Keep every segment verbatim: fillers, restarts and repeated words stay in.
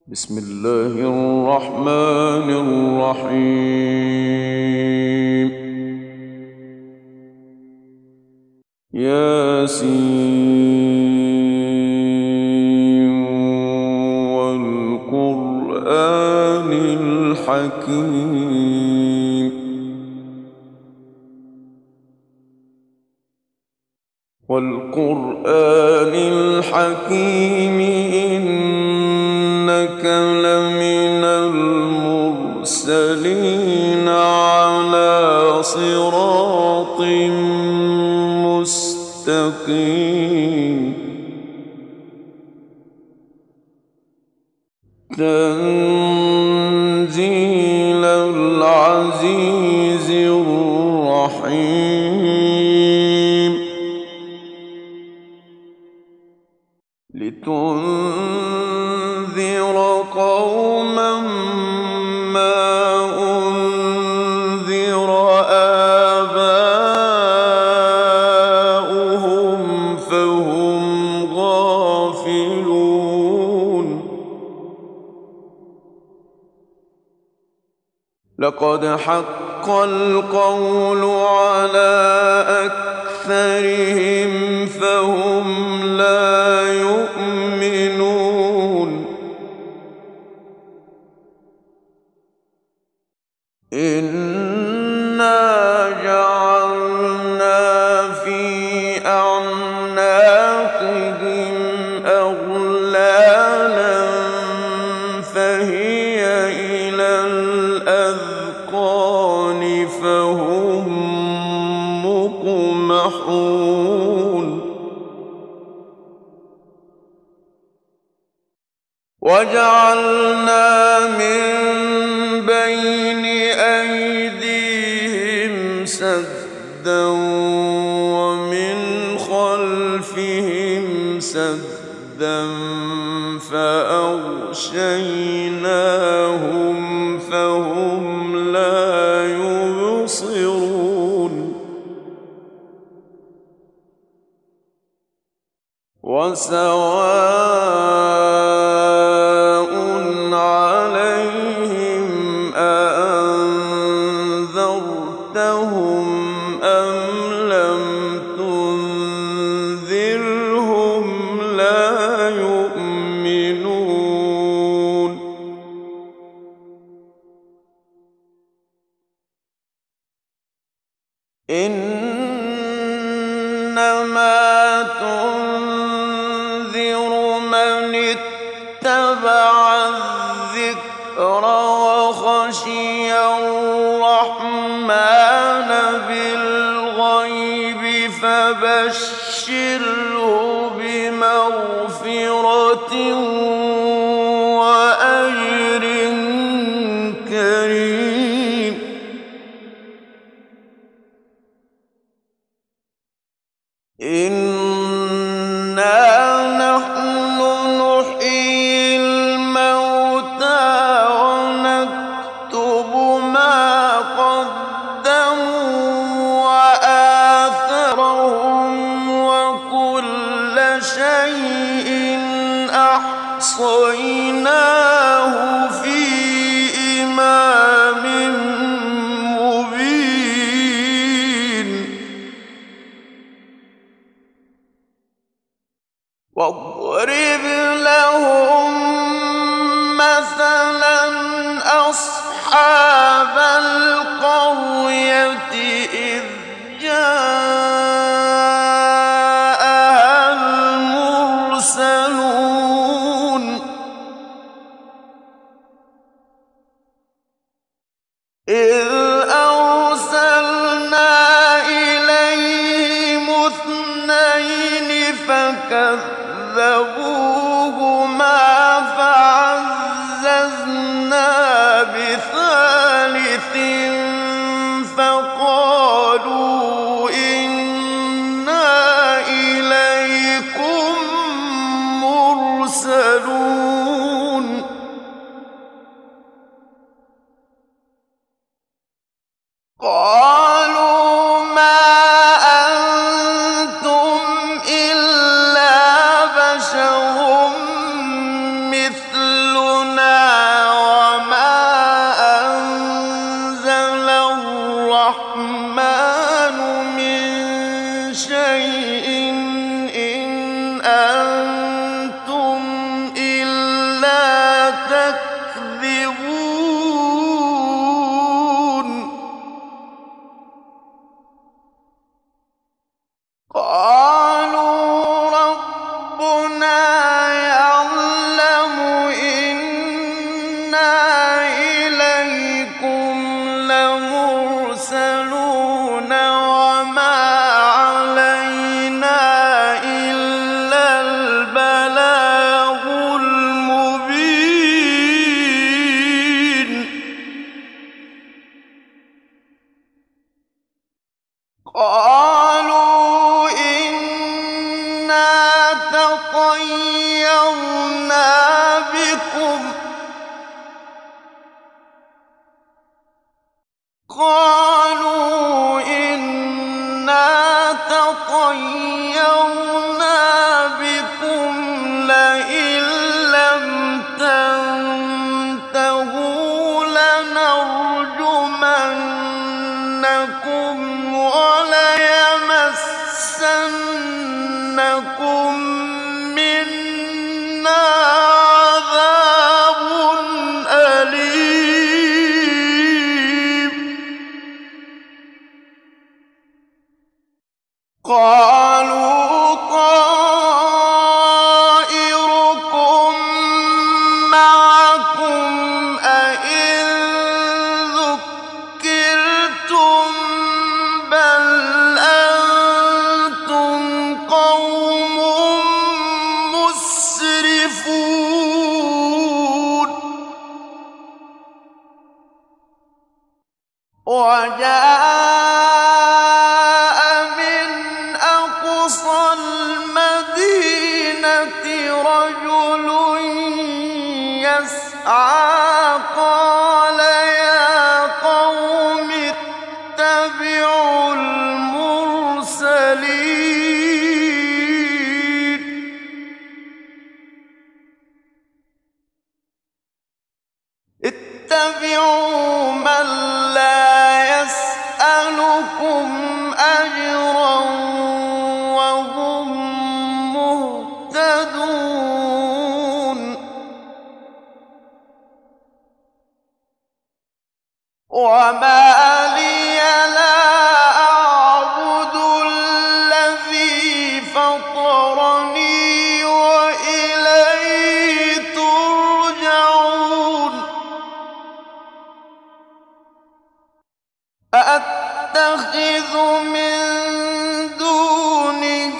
بسم الله الرحمن الرحيم. ياسين والقرآن الحكيم والقرآن الحكيم إنك لمن المرسلين على صراط مستقيم. تنزيل العزيز الرحيم. لتنذر قوما ما أنذر آباؤهم فهم غافلون. لقد حق القول على أكثرهم فهم لا يؤمنون. إنا جعلنا في أعناقهم أغلالا فهي إلى الأذقان فهم مقمحون. وجعلنا من بين أيديهم سدا ومن خلفهم سدا فأغشيناهم فهم لا يبصرون. وسواء عليهم أأنذرتهم أم لم تنذرهم لا يؤمنون. إنما تنذر من اتبع الذكر وخشي الرحمن بالغيب فبشره بمغفرة وأجر كريم. إنا نحن نحيي الموتى ونكتب ما قدموا وآثارهم وكل شيء أحصيناه في إمام مبين. واضرب لهم مثلا أصحاب القرية إذ جاءها المرسلون. إذ أرسلنا إليهم اثنين فكذبوهما فعززنا بثالث فقالوا إنا إليكم مرسلون. قالوا ما أنتم إلا بشر مثلنا تكذبون قالوا ربنا يعلم إنا إليكم لمرسلون وما علينا إلا البلاغ المبين قالوا إنا تطيرنا بكم قالوا إنا تطيرنا بكم لئن لم تنتهوا لنرجمنكم وليمسنكم منا عذاب أليم قالوا طائركم معكم أئن ذكرتم بل أنتم قوم مسرفون وجاء من أقصى المدينة رجل يسعى قال يا قوم اتبعوا المرسلين اتبعوا من لا يسألكم أجرا وهم مهتدون وما لي لا أعبد الذي فطرني وإليه ترجعون أأتخذ من دونه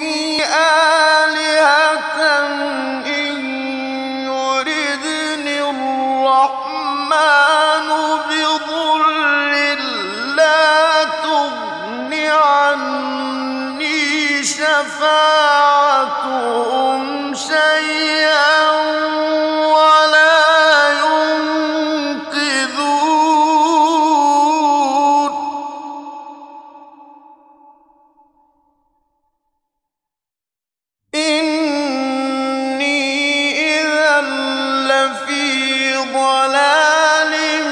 آلهة إن يردني الرحمن بضر لا تغن عني شفاعتهم شيئا ولا ينقذون إني إذا لفي ضلال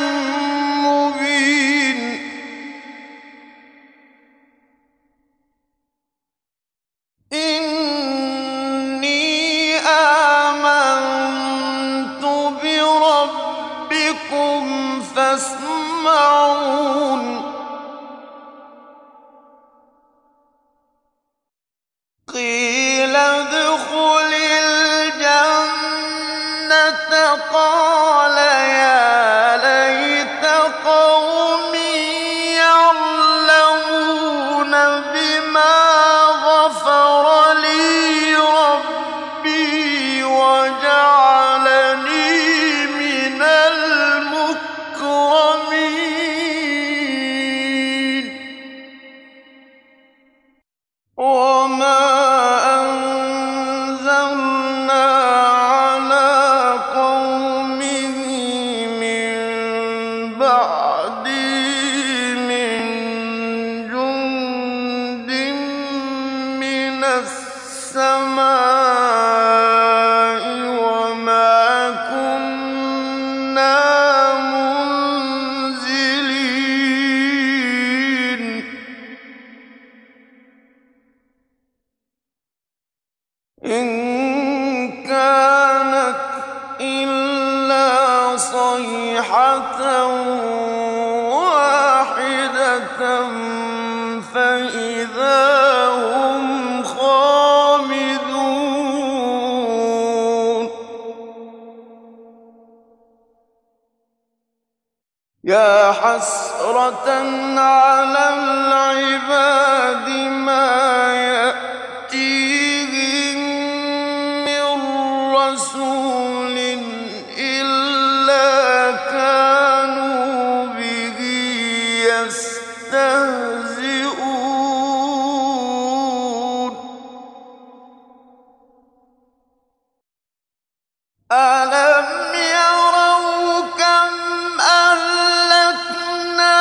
مبين إني آمنت بربكم فاسمعون قيل ادخل الجنة قال يا ليت قومي يعلمون بما غفر لي ربي وجعلني من المكرمين وما أنزلنا على قومه من بعده من جند من السماء وما كنا منزلين إن كانت إلا صيحة واحدة فإذا هم خامدون يا حسرة على العباد ما يأتيهم من رسول إلا كانوا به يستهزئون ألم يروا كم أهلكنا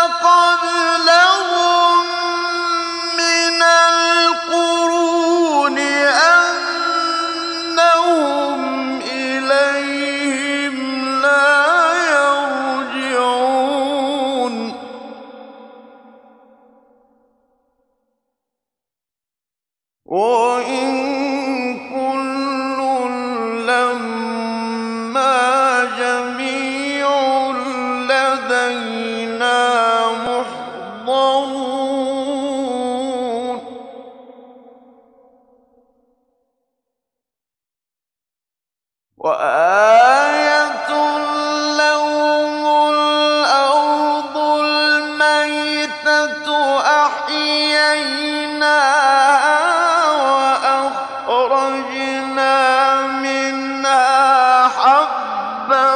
قبلهم من القرون أنهم إليهم لا يرجعون وإن كل لما جميع لدينا محضرون وآية لهم الأرض الميتة أحييناها وأخرجنا منها حبا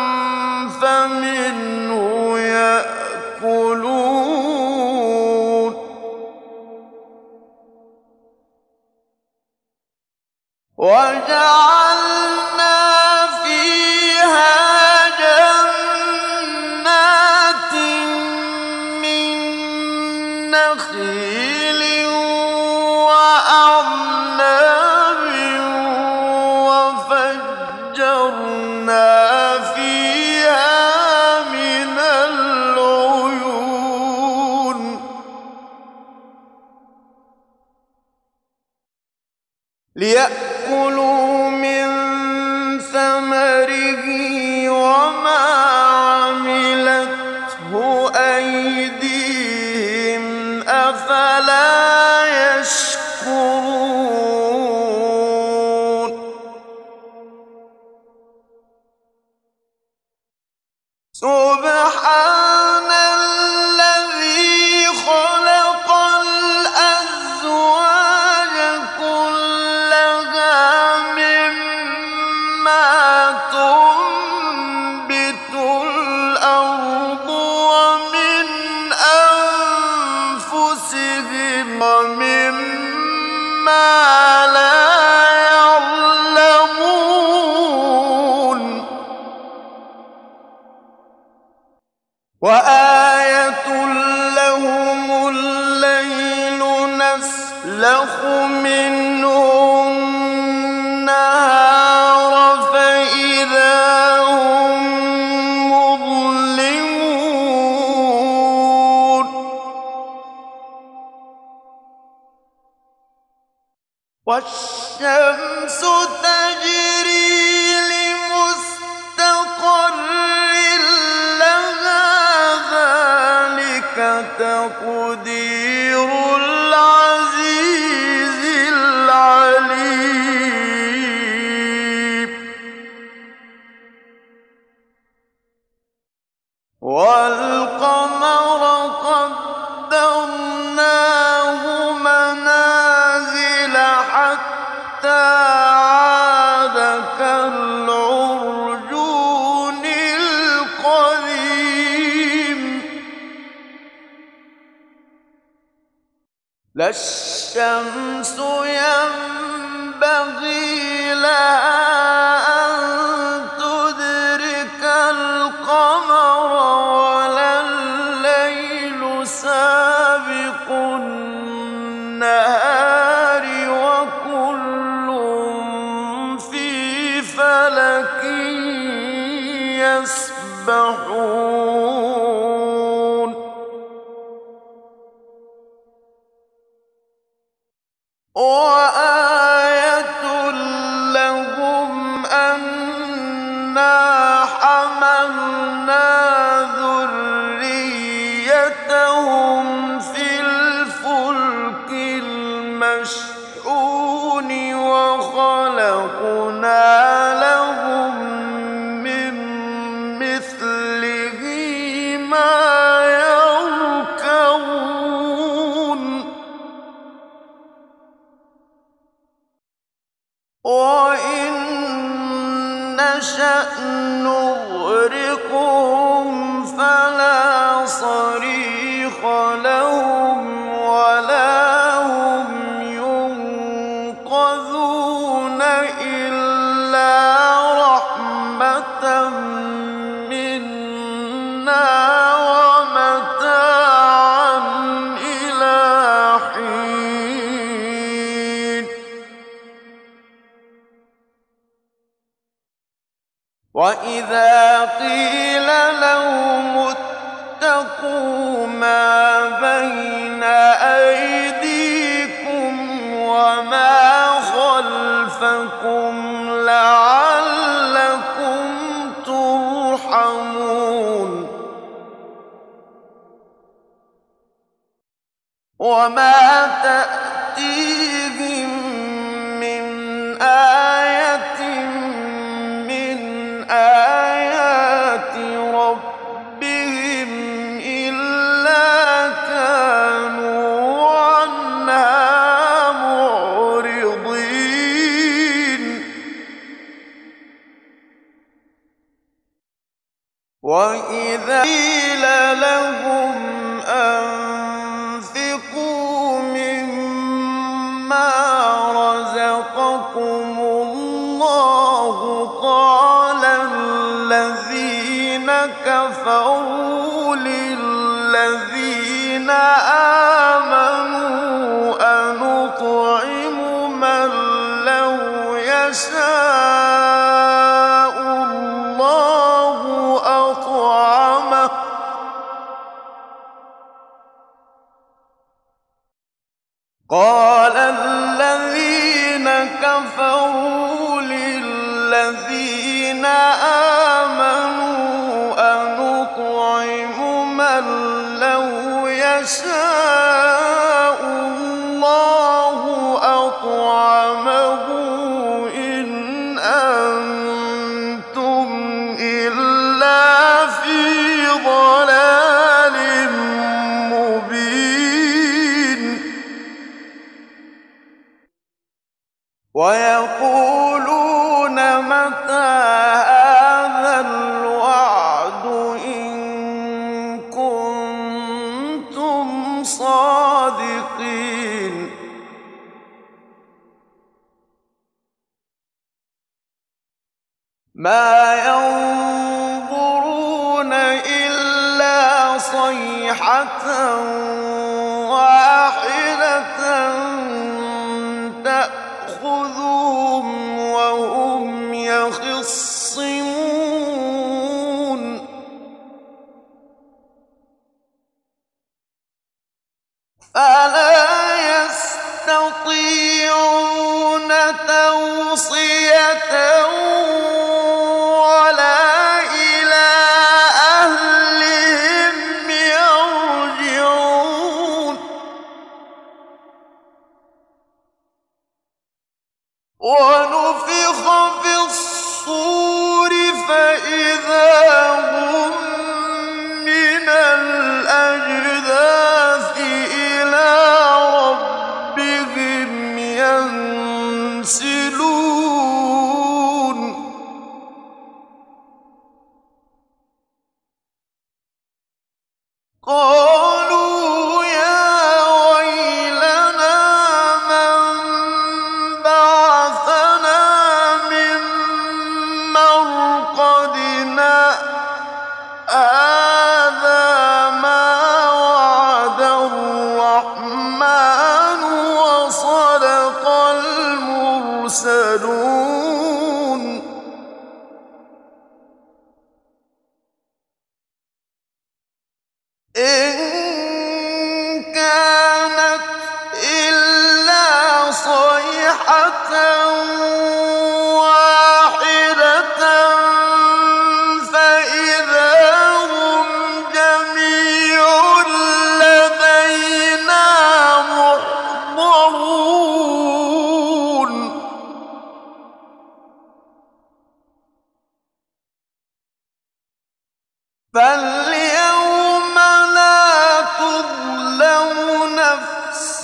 فمنه يأكلون وجعلنا فيها جنات من نخيل وأعناب وفجرنا فيها من العيون ليأكلوا من ثمره وما عملته أيديهم أفلا يشكرون سبحان الذي خلق الأزواج كلها مما تنبت الأرض ومن أنفسهم ومما لا يعلمون وآية لهم الليل نسلخ منه النهار فإذا هم مظلمون والشمس تجري لمستقر لها ذلك تقدير العزيز العليم والقمر قدرناه منازل حتى عاد كالعرجون القديم لا الشمس ينبغي لها أن تدرك القمر ولا الليل سابق النهار وكل في فلك يسبحون وآية لهم أنا حملنا ذريتهم في الفلك المشحون وخلقنا لهم من مثله ما يركبون وإن نشأ نغرقهم فلا صريخ لهم ولا هم ينقذون إلا رحمة منا ومتاعا إلى حين وإذا قيل لهم اتقوا ما بين أيديكم وما خلفكم لعلكم ترحمون وما تأتيهم من آية من آيات ربهم إلا كانوا عنها معرضين وإذا قيل لهم أنفقوا مما رزقكم الله قال الذين كفروا للذين آمنوا أنطعم من لو يشاء الله أطعمه قال الذين كفروا للذين آمنوا أنطعم من لو يشاء الله أطعمه إن أنتم إلا في ضلال مبين ويقولون متى هذا الوعد إن كنتم صادقين ما ينظرون إلا صيحة واحدة تأخذهم وهم يخصمون فلا يستطيعون توصية ولا إلى أهلهم يرجعون ونفخ في الصور فإذا هم من الأجداث إلى ربهم ينسلون قالوا يا ويلنا من بعثنا من مرقدنا هذا ما وعد الرحمن وصدق المرسلون إن كانت إلا صيحة واحدة فاليوم لا تظلم نفس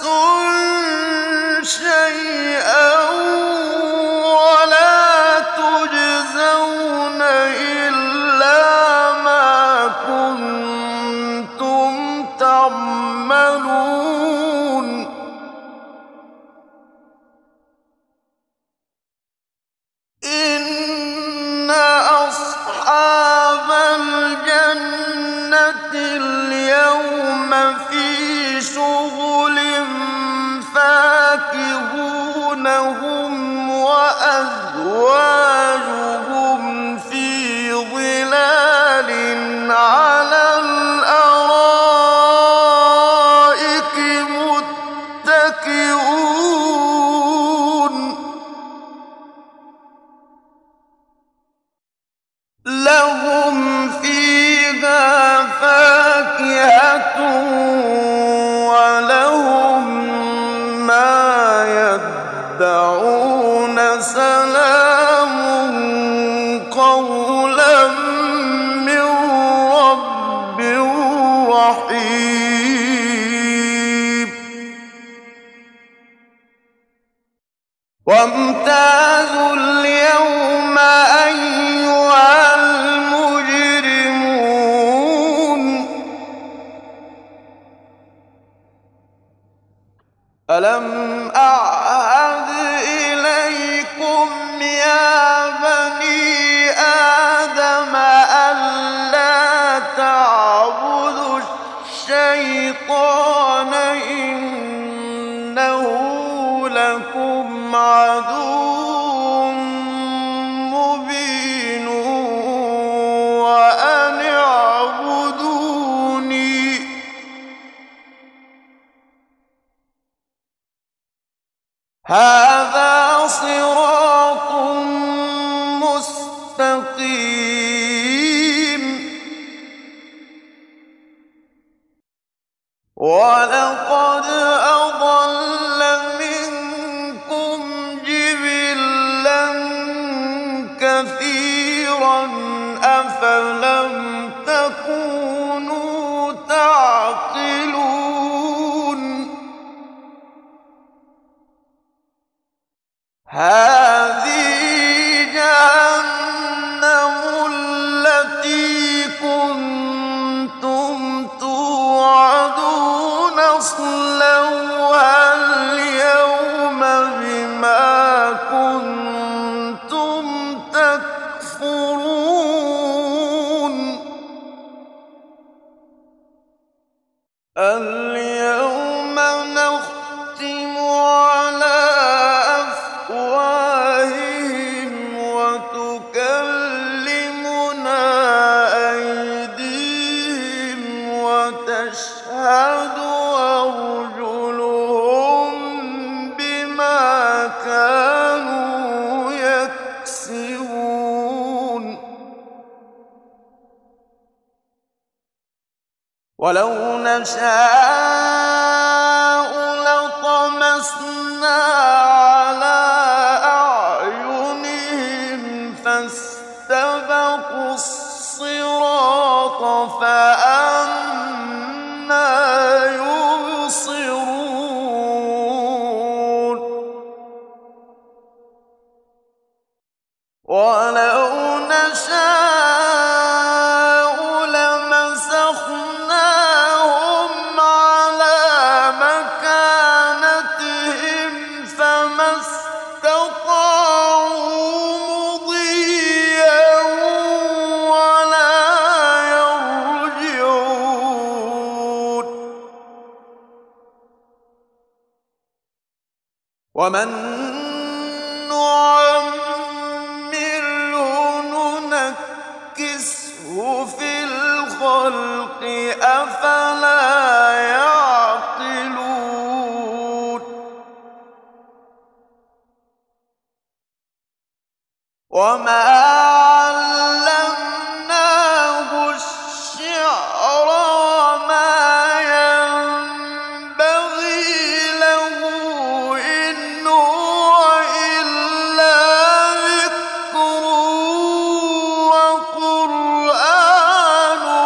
شيئا ولا تجزون إلا ما كنتم تعملون إن أصحاب الجنة اليوم في شغل فاكهون هم وأزواجهم في ظلال على الأرائك متكئون لهم فيها فاكهة ولهم ما يدعون سلام قولا من رب رحيم وامتازوا اليوم أيها المجرمون ألم أعهد إليكم يا بني آدم ألا تعبدوا الشيطان إنه لكم عدو مبين وأن اعبدوني هذا صراط مستقيم ولقد أضل منكم جبلا كثيرا أفلم تكونوا تعقلون هذه جهنم التي كنتم توعدون اصلوها اليوم بما كنتم تكفرون اليوم نختم على أفواههم وتكلمنا أيديهم وتشهد أرجلهم بما كانوا يكسبون ولو نشاء لطمسنا على أعينهم فاستبقوا الصراط فأنى يبصرون ولو نشاء لمسخناهم على مكانتهم فما استطاعوا مضيا ولا يرجعون ومن نعمره ننكسه في الخلق أفلا يعقلون وما علمناه الشعر وما ينبغي له إن هو إلا ذكر وقرآن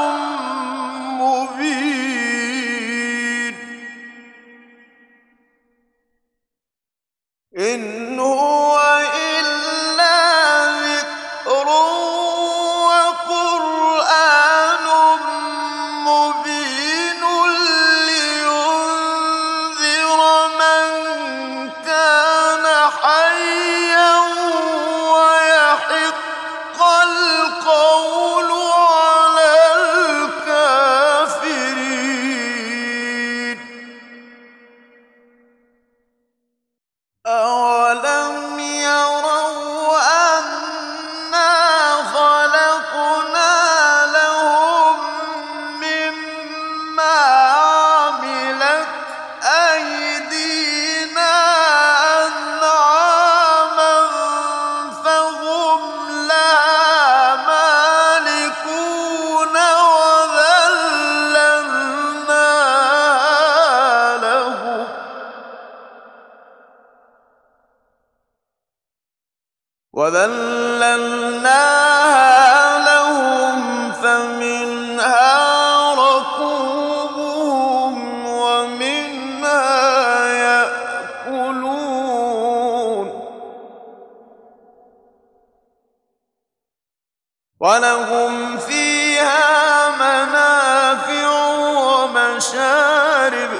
ولهم فيها منافع ومشارب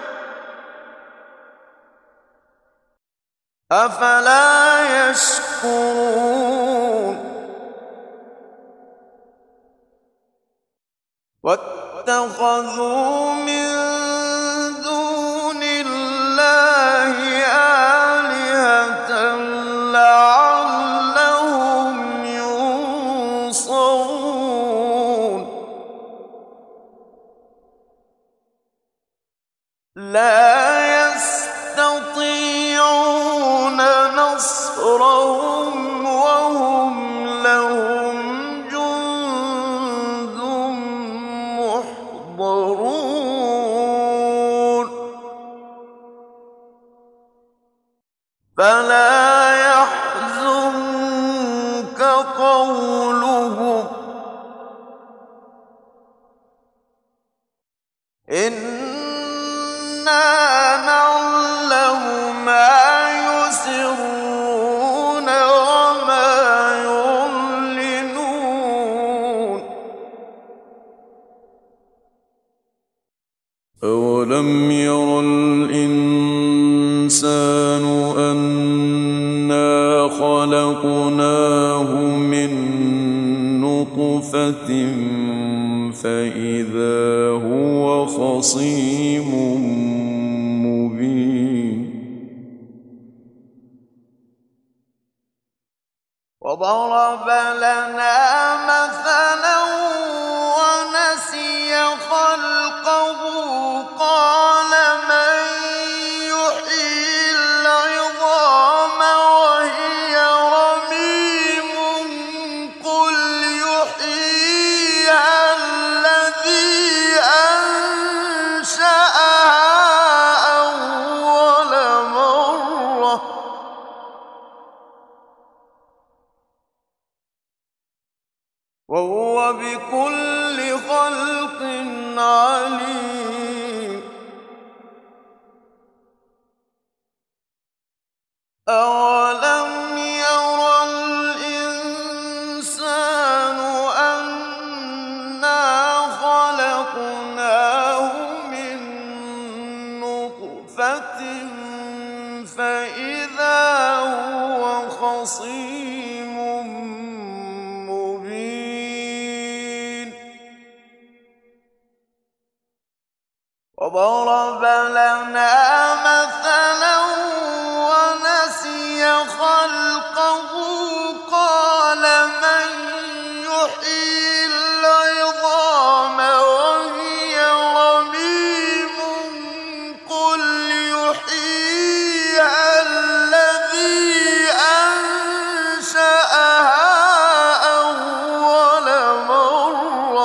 أفلا يشكرون واتخذوا من دون الله آلهة لعلهم ينصرون لا يستطيعون نصرهم وهم لهم جند محضرون فلا يحزنك قولهم إنا نعلم ما يسرون وما يعلنون أولم ير الإنسان أنا خلقناه من نطفة فإذا هو خصيم مبين وضرب لنا مثلا ونسي خلقه قال من يحيي العظام وهي رميم قل يحييها الذي أنشأها أول مرة وهو بكل خلق عليم أولم ير الإنسان أنا خلقناه من نطفة فإذا هو خصيم مبين وضرب لنا مثلا ونسي خلقه قال من يحيي العظام وهي رميم قل يحييها الذي أنشأها أول مرة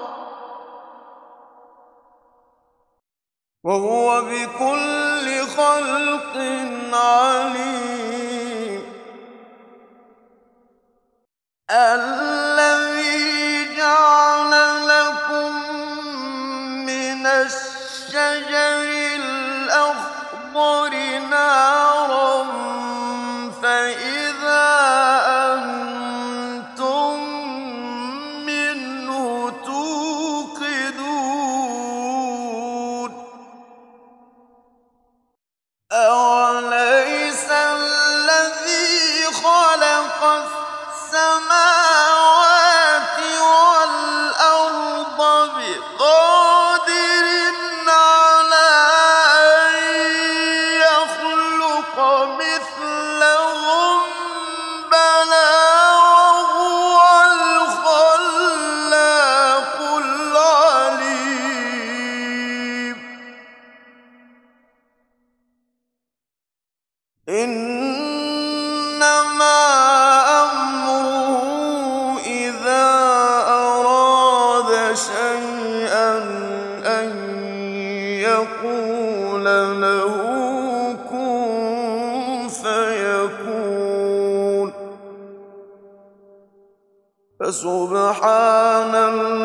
وهو بكل خلق عليم الذي جعل لكم من الشجر الأخضر نارا فإذا أنتم منه توقدون أوليس الذي خلق السماوات والأرض بقادر على أن يخلق مثلهم بلى وهو الخلاق العليم إنما أمره إذا أراد شيئا أن يقول له كن فيكون فسبحان الله